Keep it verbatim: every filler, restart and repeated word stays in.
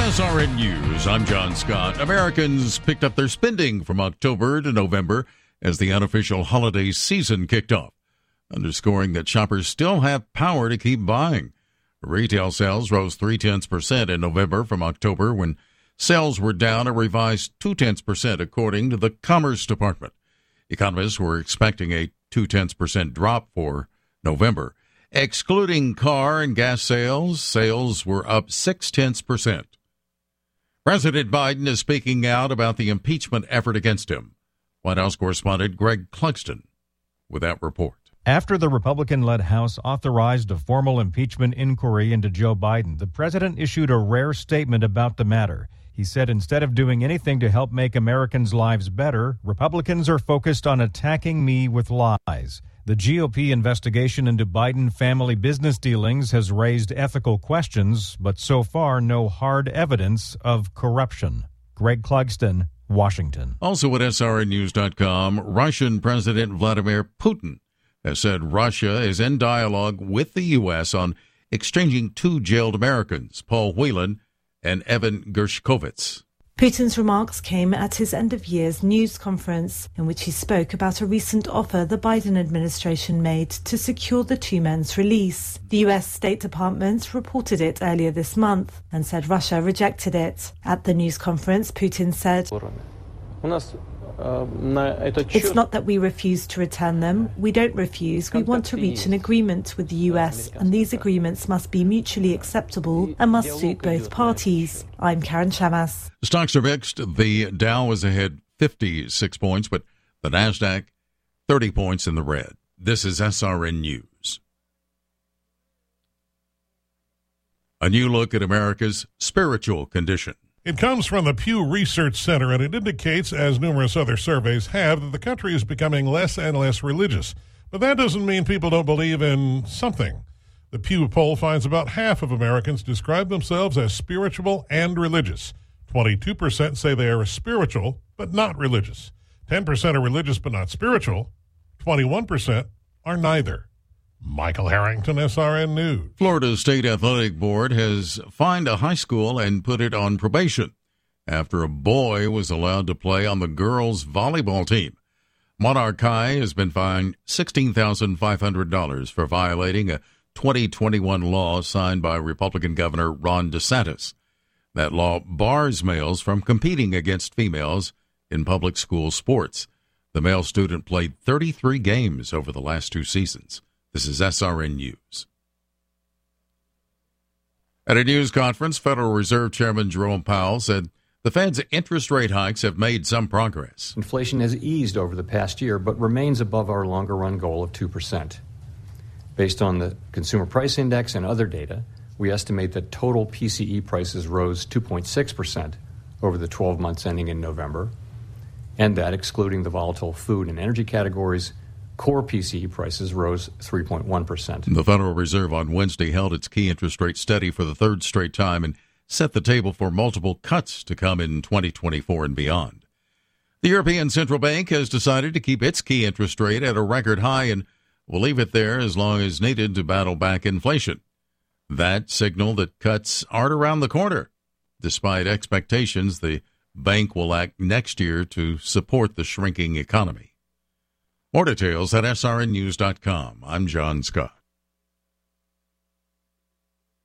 S R N News, I'm John Scott. Americans picked up their spending from October to November as the unofficial holiday season kicked off, underscoring that shoppers still have power to keep buying. Retail sales rose three-tenths percent in November from October, when sales were down a revised two-tenths percent, according to the Commerce Department. Economists were expecting a two-tenths percent drop for November. Excluding car and gas sales, sales were up six-tenths percent. President Biden is speaking out about the impeachment effort against him. White House correspondent Greg Clugston with that report. After the Republican-led House authorized a formal impeachment inquiry into Joe Biden, the president issued a rare statement about the matter. He said instead of doing anything to help make Americans' lives better, Republicans are focused on attacking me with lies. The G O P investigation into Biden family business dealings has raised ethical questions, but so far no hard evidence of corruption. Greg Clugston, Washington. Also at S R N news dot com, Russian President Vladimir Putin has said Russia is in dialogue with the U S on exchanging two jailed Americans, Paul Whelan and Evan Gershkovitz. Putin's remarks came at his end-of-year's news conference, in which he spoke about a recent offer the Biden administration made to secure the two men's release. The U S State Department reported it earlier this month and said Russia rejected it. At the news conference, Putin said, "It's not that we refuse to return them. We don't refuse. We want to reach an agreement with the U S, and these agreements must be mutually acceptable and must suit both parties." I'm Karen Chamas. Stocks are mixed. The Dow is ahead fifty-six points, but the NASDAQ thirty points in the red. This is S R N News. A new look at America's spiritual condition. It comes from the Pew Research Center, and it indicates, as numerous other surveys have, that the country is becoming less and less religious. But that doesn't mean people don't believe in something. The Pew poll finds about half of Americans describe themselves as spiritual and religious. twenty-two percent say they are spiritual but not religious. ten percent are religious but not spiritual. twenty-one percent are neither. Michael Harrington, S R N News. Florida State Athletic Board has fined a high school and put it on probation after a boy was allowed to play on the girls' volleyball team. Monarch High has been fined sixteen thousand five hundred dollars for violating a twenty twenty-one law signed by Republican Governor Ron DeSantis. That law bars males from competing against females in public school sports. The male student played thirty-three games over the last two seasons. This is S R N News. At a news conference, Federal Reserve Chairman Jerome Powell said the Fed's interest rate hikes have made some progress. Inflation has eased over the past year, but remains above our longer-run goal of two percent. Based on the Consumer Price Index and other data, we estimate that total P C E prices rose two point six percent over the twelve months ending in November, and that, excluding the volatile food and energy categories, core P C E prices rose three point one percent. The Federal Reserve on Wednesday held its key interest rate steady for the third straight time and set the table for multiple cuts to come in twenty twenty-four and beyond. The European Central Bank has decided to keep its key interest rate at a record high and will leave it there as long as needed to battle back inflation. That signal that cuts aren't around the corner. Despite expectations, the bank will act next year to support the shrinking economy. More details at S R N news dot com. I'm John Scott.